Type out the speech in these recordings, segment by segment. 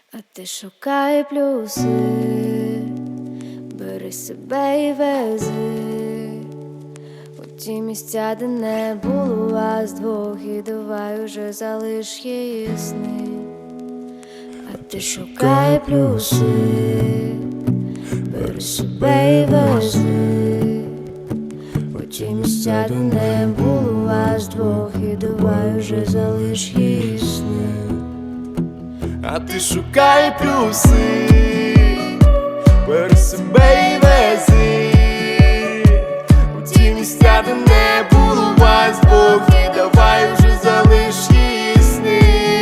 А ти шукай плюси, бери себе і вези у ті місця, де не було вас двох, і давай уже залиш її сни. А ти шукай плюси, бери себе і вези у ті місця, де не було вас двох, і давай уже залиш її сни. А ти шукай плюси, бери себе і вези у ті місця, де не було вас двох, і давай вже залиш її сни.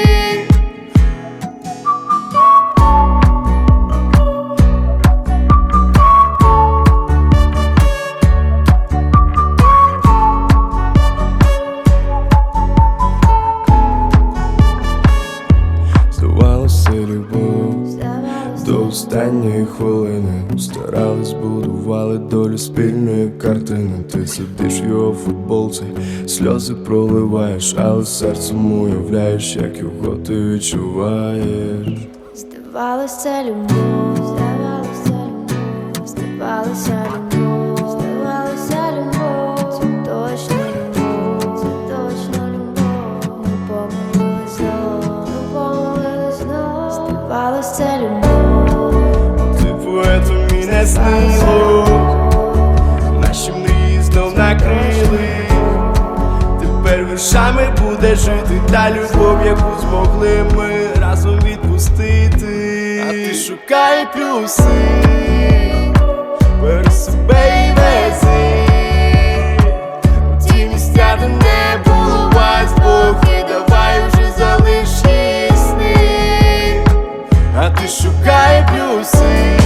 Здавалося, любов до останньої хвилини, старались, будували долю спільної картини. Ти сидиш в його футболці, сльози проливаєш, але серцем уявляєш, як його ти відчуваєш. Здавалося, любов, здавалося, любов, здавалося, любов, здавалося, любов, це точно любов, це точно любов. Ми помилились знов, ми помилились знов. Здавалося, любов, Типу, ето мене снило, наші мрії знов накрили. Тепер віршами буде жити та любов, яку змогли ми разом відпустити. А ти шукай плюси, бери себе і вези у ті місця, де не було вас двох, і давай вже залиш її сни. А ти шукай плюси,